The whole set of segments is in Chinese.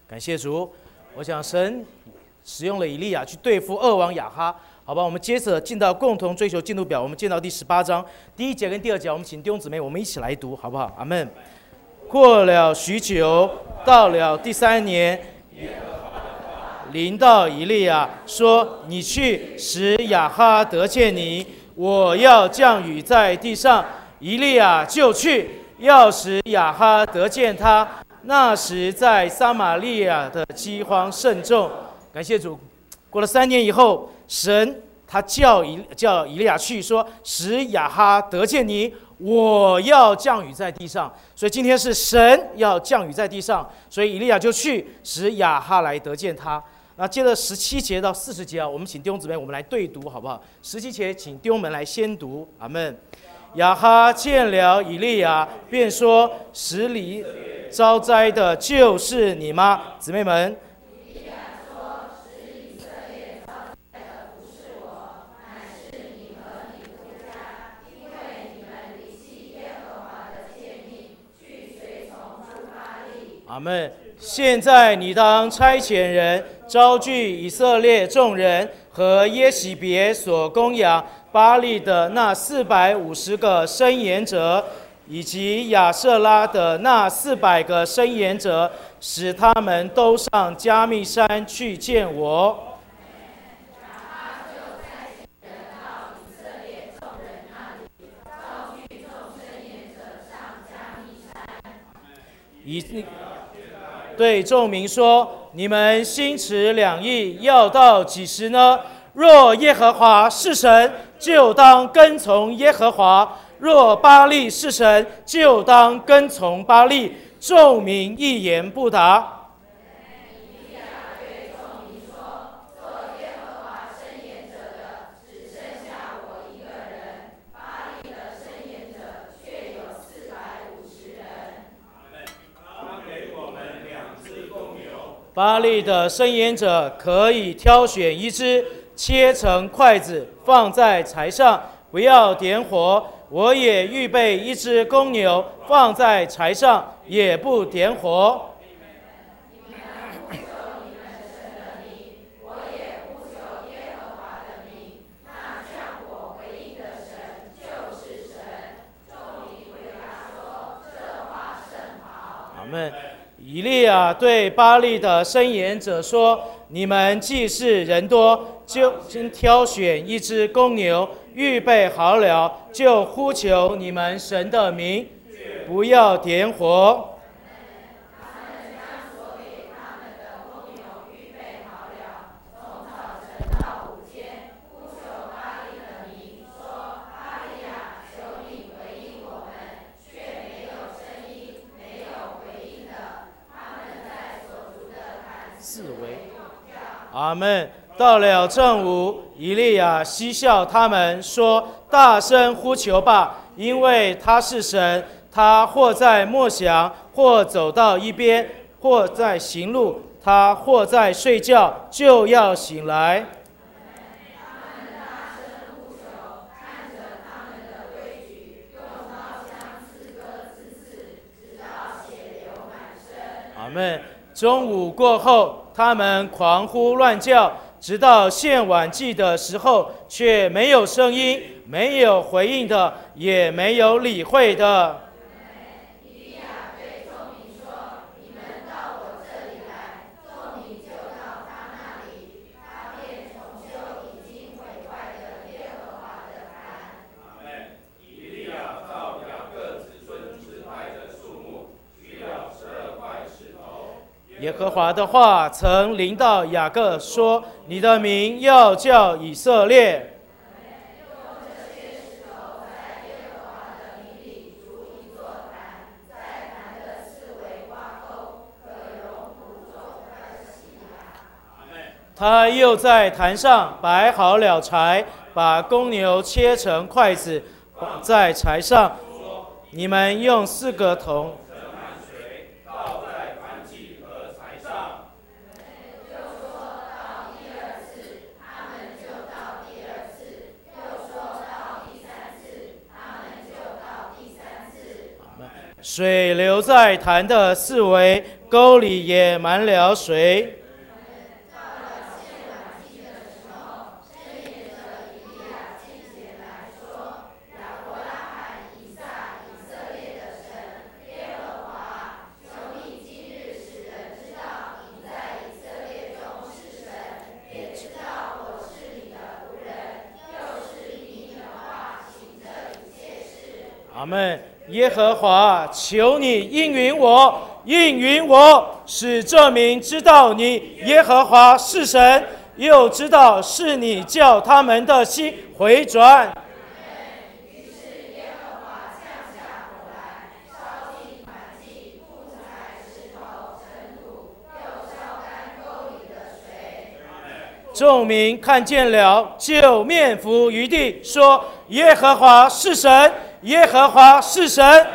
感谢主。我想神使用了以利亚去对付恶王亚哈。好吧，我们接着进到共同追求进度表，我们进到第18章第1节跟第2节，我们请弟兄姊妹我们一起来读，好不好？阿们。过了许久，到了第3年，临到以利亚说：“你去使亚哈得见你，我要降雨在地上。”以利亚就去，要使亚哈得见他。那时在撒玛利亚的饥荒甚重。感谢主。过了3年以后，神他叫以利亚去说：“使亚哈得见你，我要降雨在地上。”所以今天是神要降雨在地上，所以以利亚就去使亚哈来得见他。那接着17节到40节啊，我们请弟兄姊妹我们来对读，好不好？17节请弟兄们来先读，阿们。亚哈见了以利亚，便说：“使你遭灾的就是你吗？”姊妹们，阿们。现在你当差遣人招聚以色列众人和耶洗别所供养巴力的那450个申言者，以及亚舍拉的那400个申言者，使他们都上加密山去见我。对众民说：“你们心持两意，要到几时呢？若耶和华是神，就当跟从耶和华；若巴力是神，就当跟从巴力。”众民一言不答。巴力的申言者可以挑选1只，切成筷子，放在柴上，不要点火。我也预备1只公牛，放在柴上，也不点火。阿们。以利亚对巴力的申言者说：“你们既是人多，就先挑选1只公牛，预备好了，就呼求你们神的名，不要点火。”阿们。到了正午，以利亚嬉笑他们，说：“大声呼求吧，因为他是神。他或在默想，或走到一边，或在行路，他或在睡觉，就要醒来。”阿们。中午过后，他们狂呼乱叫，直到献晚祭的时候，却没有声音，没有回应的，也没有理会的。耶和华的话曾临到雅各说：“你的名要叫以色列。”他又在坛上摆好了柴，把公牛切成筷子，绑在柴上。你们用4个桶水流在坛的4围， 沟里也满了水。阿们。耶和华，求你应允我，应允我，使这民知道你耶和华是神，又知道是你叫他们的心回转。众民看见了，就面伏于地，说：耶和华是神，耶和华是神。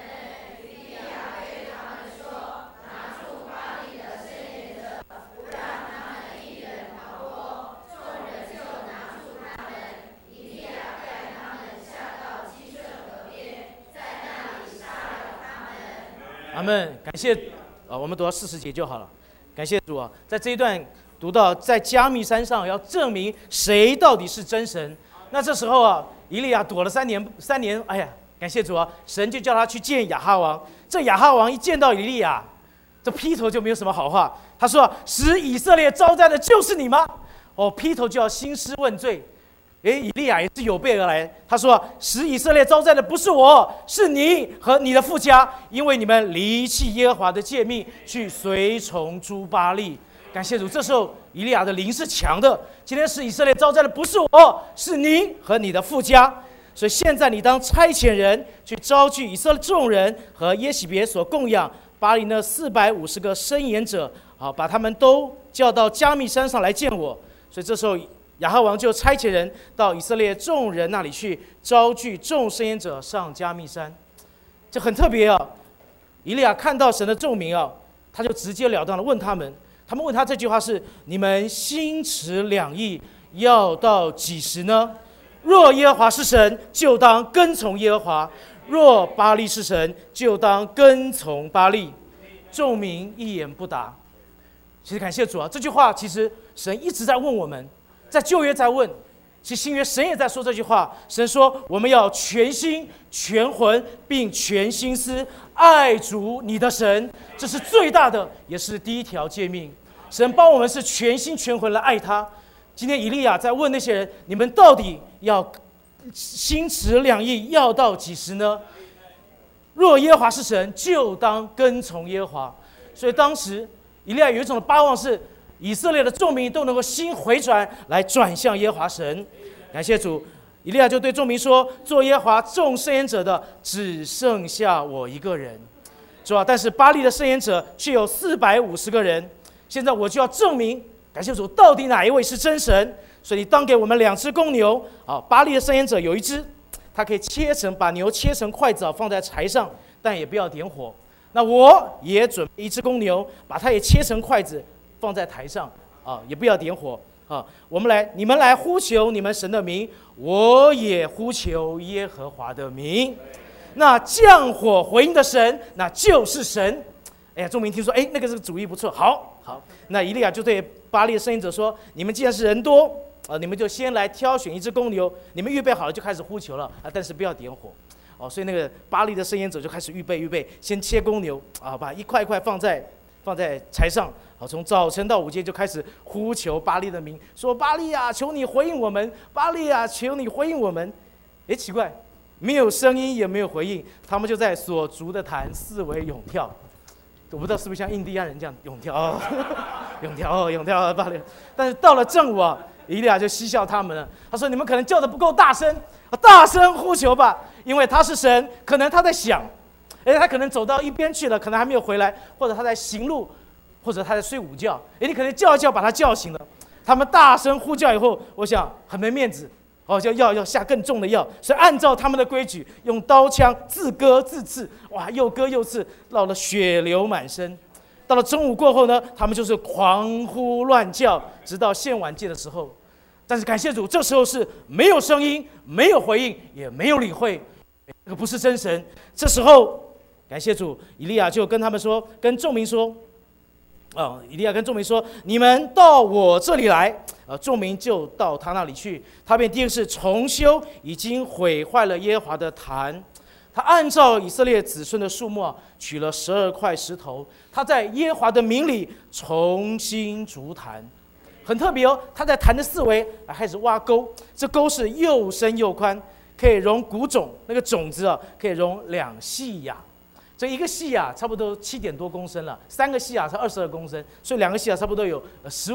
阿们。感谢我们读到40节就好了。感谢主啊，在这一段读到在加密山上要证明谁到底是真神。那这时候啊，以利亚躲了3年，哎呀，感谢主啊，神就叫他去见亚哈王。这亚哈王一见到以利亚，这劈头就没有什么好话。他说：使以色列遭灾的就是你吗？劈头就要兴师问罪。以利亚也是有备而来。他说：使以色列遭灾的不是我，是你和你的父家，因为你们离弃耶和华的诫命，去随从诸巴力。感谢主，这时候以利亚的灵是强的。今天使以色列遭灾的不是我，是你和你的父家。所以现在你当差遣人去招聚以色列众人和耶洗别所供养巴力那450个申言者，把他们都叫到加密山上来见我。所以这时候亚哈王就差遣人到以色列众人那里去招聚众申言者上加密山。这很特别啊！以利亚看到神的众民啊，他就直截了当的问他们。他们问他这句话是：你们心持两意，要到几时呢？若耶和华是神，就当跟从耶和华；若巴力是神，就当跟从巴力。众民一言不答。其实感谢主啊，这句话其实神一直在问我们，在旧约在问，其实新约神也在说这句话。神说我们要全心全魂并全心思爱主你的神，这是最大的，也是第一条诫命。神帮我们是全心全魂来爱他。今天以利亚在问那些人：你们到底要心持两意，要到几时呢？若耶和华是神，就当跟从耶和华。所以当时以利亚有一种巴望，是以色列的众民都能够心回转，来转向耶和华神。感谢主，以利亚就对众民说：做耶和华众申言者的，只剩下我一个人。主啊，但是巴力的申言者却有450个人。现在我就要证明，感谢主，到底哪一位是真神？所以你当给我们2只公牛。巴力的申言者有1只，他可以把牛切成筷子，放在柴上，但也不要点火。那我也准备1只公牛，把它也切成筷子，放在台上，也不要点火。你们来呼求你们神的名，我也呼求耶和华的名。那降火回应的神，那就是神。哎呀，众民听说，那个这个主意不错，好。那以利亚就对巴力的申言者说：你们既然是人多，你们就先来挑选1只公牛，你们预备好了就开始呼求了，但是不要点火。所以那个巴力的申言者就开始预备，先切公牛，把一块一块放在柴上，从早晨到午间就开始呼求巴力的名，说：巴力啊，求你回应我们！巴力啊，求你回应我们！奇怪，没有声音也没有回应，他们就在所筑的坛四围咏跳。我不知道是不是像印第安人这样咏跳，咏跳巴力。但是到了正午以利亚就嬉笑他们了。他说：你们可能叫得不够大声，大声呼求吧，因为他是神，可能他在想，他可能走到一边去了，可能还没有回来，或者他在行路，或者他在睡午觉。你可能叫一叫把他叫醒了。他们大声呼叫以后，我想很没面子，就要下更重的药，所以按照他们的规矩，用刀枪自割自刺，又割又刺，闹得血流满身。到了中午过后呢，他们就是狂呼乱叫，直到献晚祭的时候。但是感谢主，这时候是没有声音，没有回应，也没有理会，这个不是真神。这时候感谢主，以利亚就跟他们说，跟众民说，以利亚跟众民说：“你们到我这里来。”众民就到他那里去。他便第一个是重修已经毁坏了耶和华的坛。他按照以色列子孙的数目取了12块石头，他在耶和华的名里重新筑坛。很特别哦，他在坛的四围开始挖沟，这沟是又深又宽，可以容谷种，那个种子可以容2细亚。这一个细亚差不多7点多公升了，3个细亚才22公升，所以2个细亚差不多有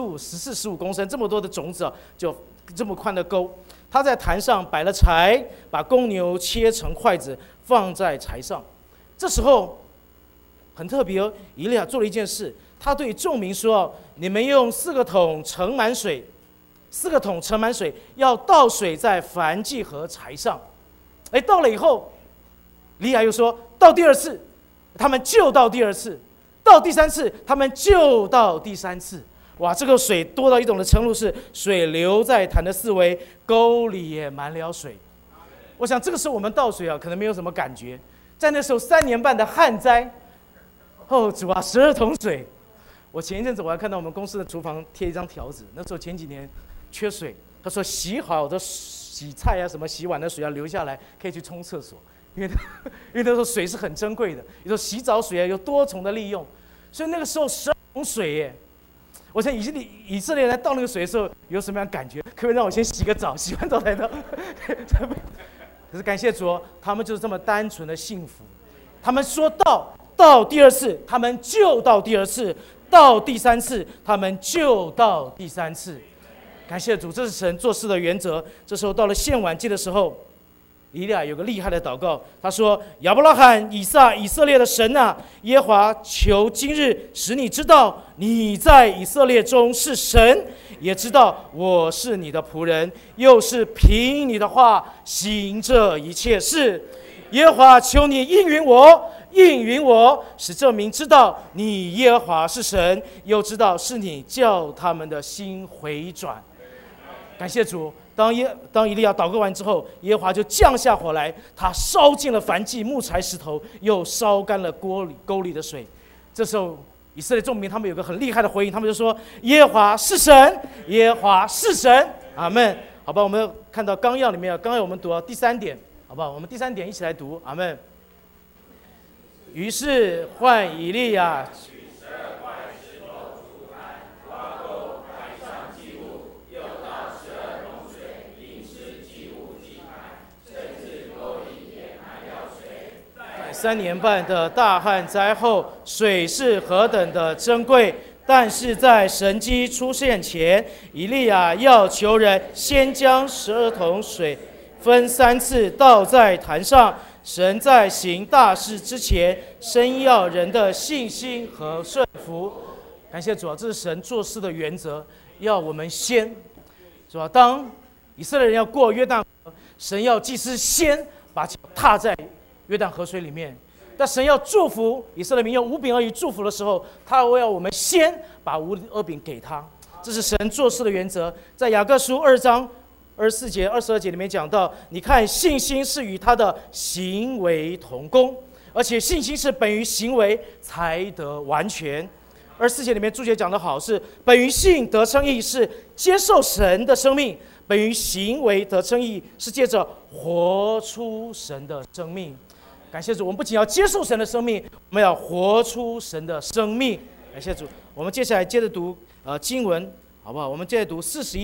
14、15公升，这么多的种子就这么宽的沟。他在坛上摆了柴，把公牛切成筷子放在柴上。这时候很特别哦，以利亚做了一件事，他对众民说：“你们用4个桶盛满水，4个桶盛满水，要倒水在燔祭和柴上。”到了以后，以利亚又说到第2次。他们就到第2次，到第3次，他们就到第3次。哇，这个水多到一种的程度是水流在坛的四围，沟里也满了水。我想这个时候我们倒水可能没有什么感觉，在那时候3年半的旱灾，主啊，12桶水。我前一阵子我还看到我们公司的厨房贴一张条子，那时候前几年缺水，他说洗好的洗菜什么洗碗的水要留下来，可以去冲厕所。因为那时候水是很珍贵的，有时候洗澡水有多重的利用，所以那个时候12桶水耶。我想以色列人倒那个水的时候有什么样的感觉？可不可以让我先洗个澡，洗完澡才倒？可是感谢主，他们就是这么单纯的幸福。他们说到第2次，他们就到第2次；到第3次，他们就到第3次。感谢主，这是神做事的原则。这时候到了献晚祭的时候，以利亚有个厉害的祷告，他说：“亚伯拉罕、以撒、以色列的神啊，耶和华，求今日使你知道你在以色列中是神，也知道我是你的仆人，又是凭你的话行这一切事。耶和华，求你应允我，使这民知道你耶和华是神，又知道是你叫他们的心回转。”感谢主。当以利亚祷告完之后，耶和华就降下火来，他烧尽了燔祭、木材、石头，又烧干了沟里的水。这时候以色列众民他们有个很厉害的回应，他们就说：“耶和华是神，耶和华是神。”阿们。好吧，我们看到纲要里面，刚才我们读到第3点，好不好？我们第3点一起来读，阿们。于是换以利亚。3年半的大旱灾后，水是何等的珍贵！但是在神迹出现前，以利亚要求人先将12桶水分3次倒在坛上。神在行大事之前，先要人的信心和顺服。感谢主，这是神做事的原则，要我们先，是吧？当以色列人要过约旦河，神要祭司先把脚踏在约旦河水里面，但神要祝福以色列民用5饼2鱼祝福的时候，他要我们先把2饼给他，这是神做事的原则。在雅各书2章24节、22节里面讲到，你看信心是与他的行为同工，而且信心是本于行为才得完全。24节里面注解讲得好，是本于信得称义，是接受神的生命；本于行为得称义，是借着活出神的生命。感谢主，我们不仅要接受神的生命，我们要活出神的生命。感谢主，我们接下来接着读经文，好不好？我们接着读41